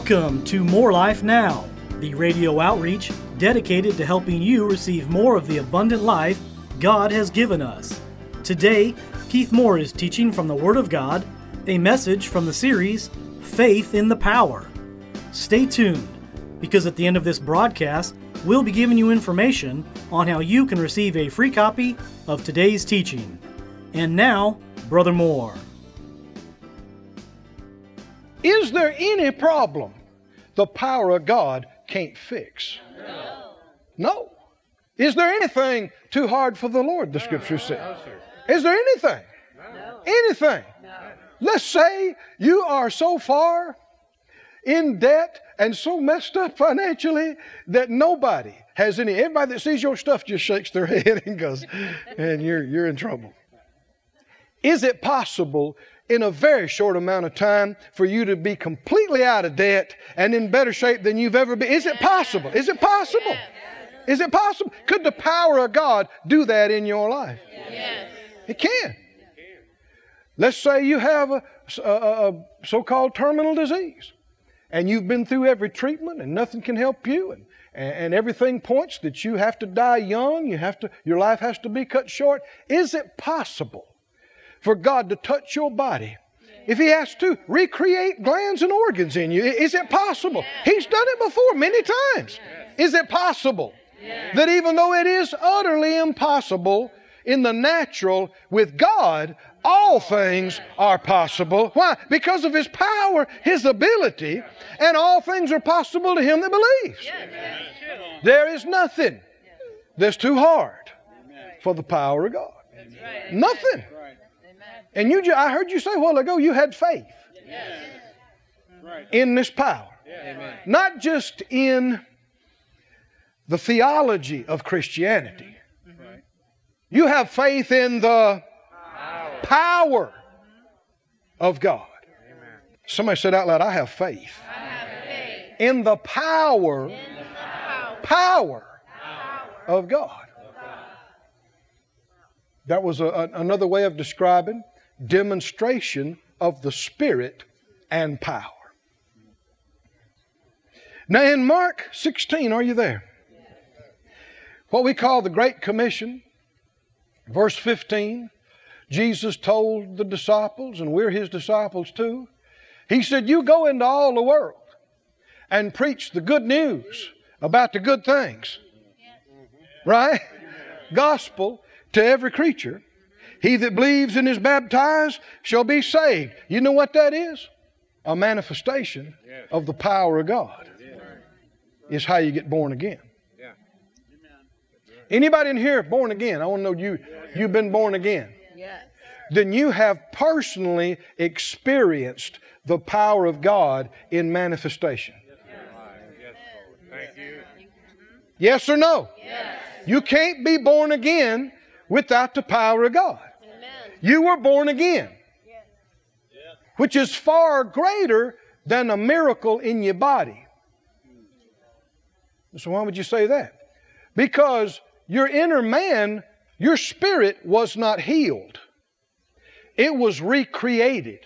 Welcome to More Life Now, the radio outreach dedicated to helping you receive more of the abundant life God has given us. Today, Keith Moore is teaching from the Word of God, a message from the series, Faith in the Power. Stay tuned, because at the end of this broadcast, we'll be giving you information on how you can receive a free copy of today's teaching. And now, Brother Moore. Is there any problem the power of God can't fix? No. Is there anything too hard for the Lord, the Scripture says? Is there anything? Anything? Let's say you are so far in debt and so messed up financially that nobody has any. Everybody that sees your stuff just shakes their head and goes, and you're in trouble. Is it possible in a very short amount of time for you to be completely out of debt and in better shape than you've ever been? Is it possible? Is it possible? Is it possible? Could the power of God do that in your life? Yes. It can. Let's say you have a so-called terminal disease and you've been through every treatment and nothing can help you, and everything points that you have to die young, your life has to be cut short. Is it possible for God to touch your body? If He has to recreate glands and organs in you, is it possible? He's done it before many times. Is it possible that even though it is utterly impossible in the natural, with God, all things are possible? Why? Because of His power, His ability, and all things are possible to him that believes. There is nothing that's too hard for the power of God. Nothing. And I heard you say a while ago, you had faith in this power. Not just in the theology of Christianity. You have faith in the power of God. Somebody said out loud, I have faith in the power of God. That was another way of describing demonstration of the Spirit and power. Now in Mark 16, are you there? What we call the Great Commission, verse 15, Jesus told the disciples, and we're His disciples too, He said, you go into all the world and preach the good news about the good things. Right? Gospel to every creature. He that believes and is baptized shall be saved. You know what that is? A manifestation of the power of God. Is how you get born again. Anybody in here born again? I want to know you've been born again. Then you have personally experienced the power of God in manifestation. Yes or no? You can't be born again without the power of God. You were born again, which is far greater than a miracle in your body. So why would you say that? Because your inner man, your spirit was not healed. It was recreated.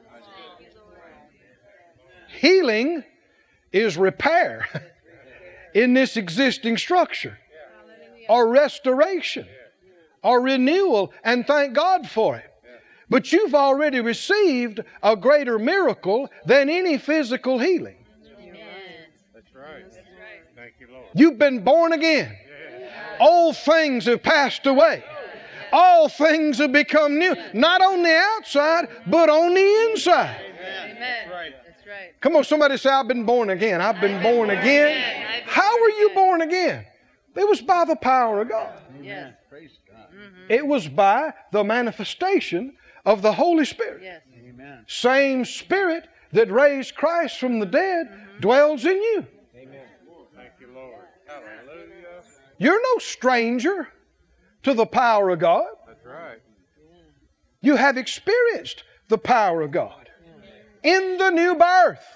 Healing is repair in this existing structure, or restoration, or renewal, and thank God for it. But you've already received a greater miracle than any physical healing. That's right. Thank you, Lord. You've been born again. Old things have passed away. All things have become new. Not on the outside, but on the inside. Amen. That's right. Come on, somebody say, I've been born again. I've been born again. How were you born again? It was by the power of God. Yes. Praise God. It was by the manifestation of the Holy Spirit. Yes. Amen. Same Spirit that raised Christ from the dead dwells in you. Amen. Thank you, Lord. Hallelujah. You're no stranger to the power of God. That's right. You have experienced the power of God in the new birth.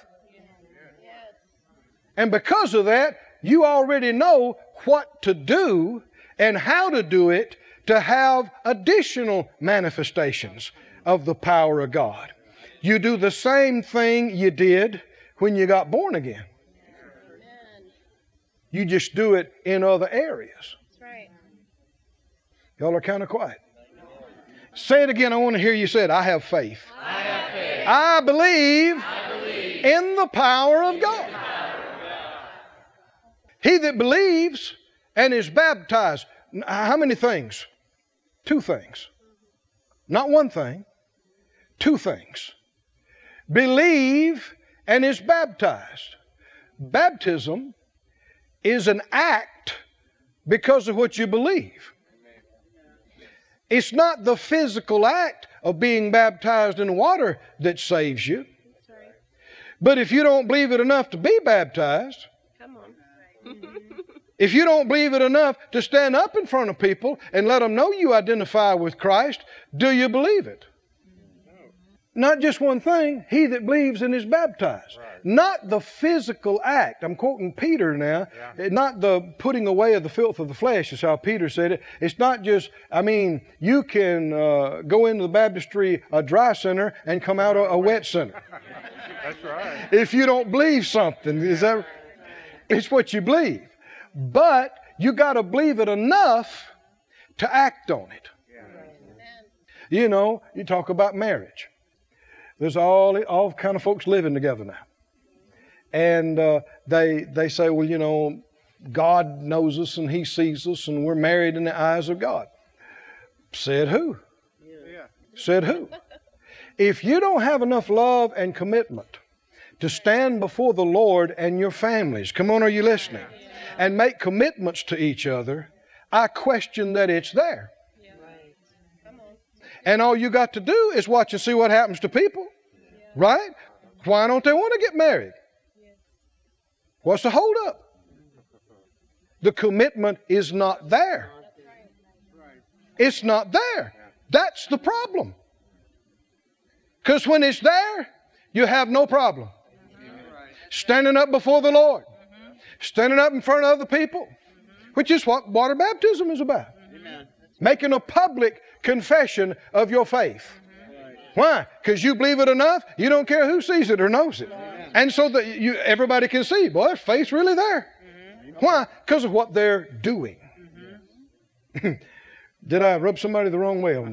And because of that, you already know what to do and how to do it to have additional manifestations of the power of God. You do the same thing you did when you got born again. You just do it in other areas. That's right. Y'all are kind of quiet. Say it again. I want to hear you say it. I have faith. I have faith. I believe in the power of God. He that believes and is baptized. How many things? 2 things. Not one thing. 2 things. Believe and is baptized. Baptism is an act because of what you believe. It's not the physical act of being baptized in water that saves you. But if you don't believe it enough to be baptized, Come on. if you don't believe it enough to stand up in front of people and let them know you identify with Christ, do you believe it? Not just one thing. He that believes and is baptized. Right. Not the physical act. I'm quoting Peter now. Yeah. Not the putting away of the filth of the flesh is how Peter said it. It's not just, you can go into the baptistry, a dry center, and come out a wet center. That's right. If you don't believe something, it's what you believe. But you got to believe it enough to act on it. Yeah. You know, you talk about marriage. There's all kind of folks living together now. And they say, well, you know, God knows us and He sees us and we're married in the eyes of God. Said who? Yeah. Said who? If you don't have enough love and commitment to stand before the Lord and your families, come on, are you listening? And make commitments to each other, I question that it's there. And all you got to do is watch and see what happens to people. Right? Why don't they want to get married? What's the hold up? The commitment is not there. It's not there. That's the problem. Because when it's there, you have no problem. Standing up before the Lord. Standing up in front of other people. Which is what water baptism is about. Making a public confession of your faith. Why? Because you believe it enough, you don't care who sees it or knows it. And so that everybody can see, boy, faith's really there. Why? Because of what they're doing. Did I rub somebody the wrong way on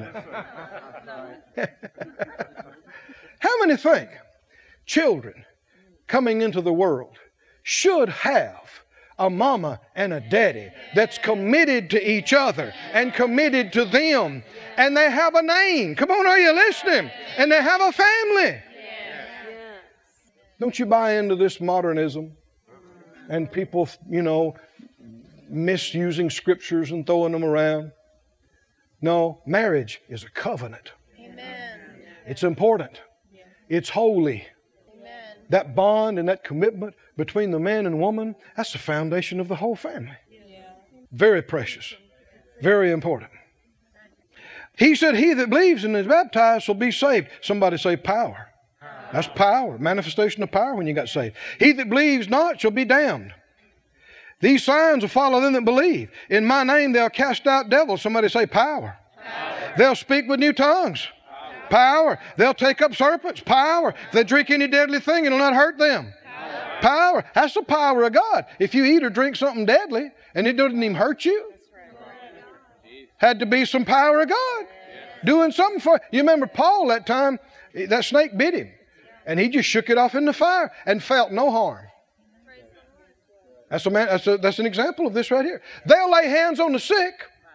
that? How many think children coming into the world should have a mama and a daddy that's committed to each other and committed to them, and they have a name? Come on, are you listening? And they have a family. Don't you buy into this modernism and people, you know, misusing scriptures and throwing them around? No, marriage is a covenant. Amen. It's important. It's holy. Amen. That bond and that commitment between the man and woman, that's the foundation of the whole family. Very precious. Very important. He said, he that believes and is baptized shall be saved. Somebody say power. That's power. Manifestation of power when you got saved. He that believes not shall be damned. These signs will follow them that believe. In my name they'll cast out devils. Somebody say power. They'll speak with new tongues. Power. They'll take up serpents. Power. They'll drink any deadly thing and it'll not hurt them. Power. That's the power of God. If you eat or drink something deadly and it doesn't even hurt you, had to be some power of God doing something for you. Remember Paul that time, that snake bit him and he just shook it off in the fire and felt no harm. That's an example of this right here. They'll lay hands on the sick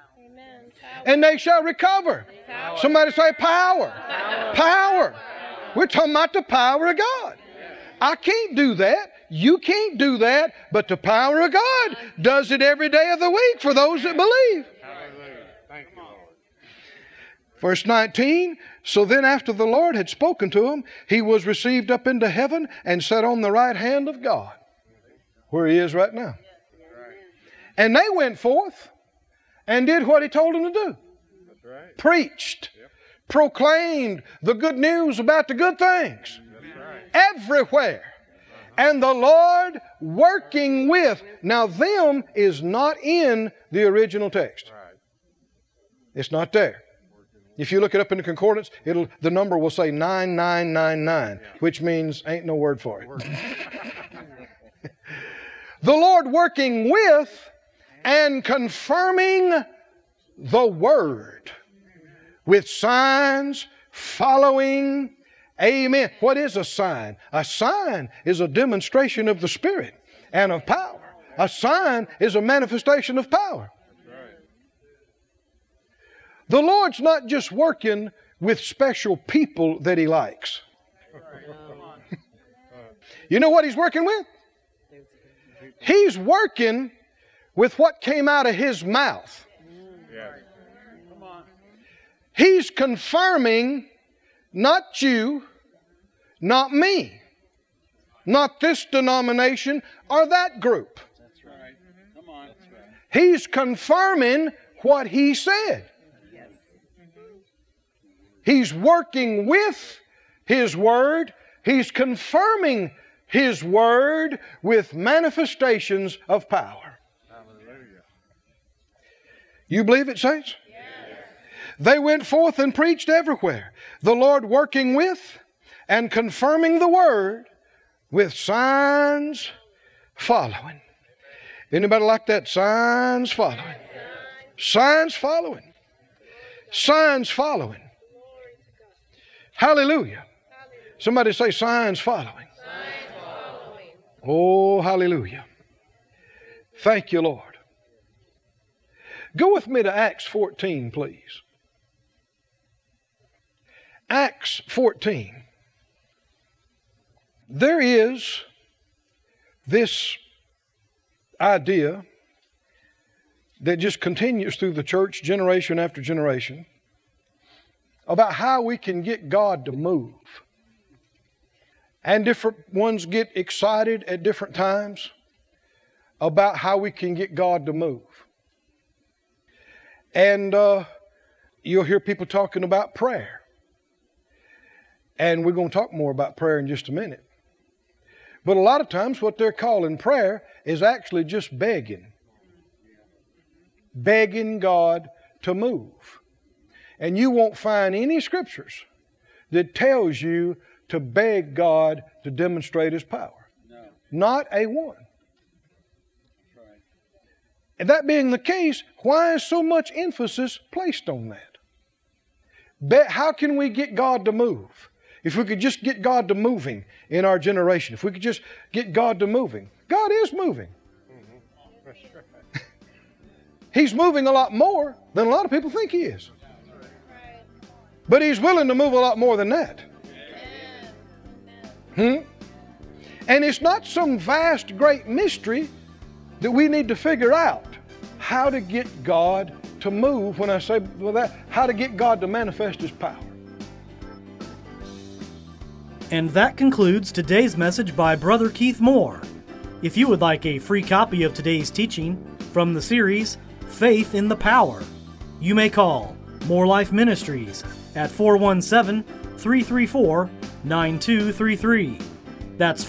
and they shall recover. Power. Somebody say power. Power. Power. We're talking about the power of God. I can't do that. You can't do that. But the power of God does it every day of the week for those that believe. Thank you, Lord. Verse 19, so then after the Lord had spoken to him, he was received up into heaven and sat on the right hand of God, where he is right now. And they went forth and did what he told them to do. That's right. Preached, proclaimed the good news about the good things. That's right. Everywhere. And the Lord working with. Now them is not in the original text. Right. It's not there. If you look it up in the concordance, the number will say 9999, which means ain't no word for it. The Lord working with and confirming the Word with signs following. Amen. What is a sign? A sign is a demonstration of the Spirit and of power. A sign is a manifestation of power. The Lord's not just working with special people that He likes. You know what He's working with? He's working with what came out of His mouth. He's confirming not you, not me, not this denomination or that group. That's right. Come on. That's right. He's confirming what He said. He's working with His Word. He's confirming His Word with manifestations of power. Hallelujah. You believe it, saints? They went forth and preached everywhere, the Lord working with and confirming the Word with signs following. Anybody like that? Signs following. Signs following. Signs following. Hallelujah. Somebody say signs following. Oh, hallelujah. Thank you, Lord. Go with me to Acts 14, please. Acts 14. There is this idea that just continues through the church generation after generation about how we can get God to move. And different ones get excited at different times about how we can get God to move. And you'll hear people talking about prayer. And we're going to talk more about prayer in just a minute. But a lot of times what they're calling prayer is actually just begging. Begging God to move. And you won't find any scriptures that tells you to beg God to demonstrate His power. No. Not a one. That's right. And that being the case, why is so much emphasis placed on that? How can we get God to move? If we could just get God to moving in our generation, if we could just get God to moving. God is moving. That's right. He's moving a lot more than a lot of people think He is. But He's willing to move a lot more than that. And it's not some vast, great mystery that we need to figure out how to get God to move. When I say that, how to get God to manifest His power. And that concludes today's message by Brother Keith Moore. If you would like a free copy of today's teaching from the series Faith in the Power, you may call More Life Ministries at 417-334-9233. That's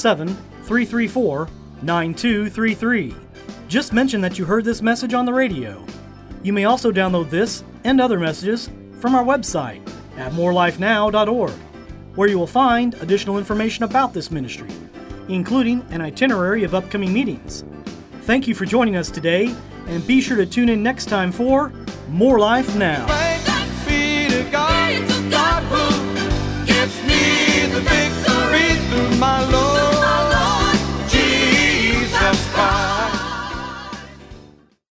417-334-9233. Just mention that you heard this message on the radio. You may also download this and other messages from our website at morelifenow.org, where you will find additional information about this ministry, including an itinerary of upcoming meetings. Thank you for joining us today, and be sure to tune in next time for More Life Now.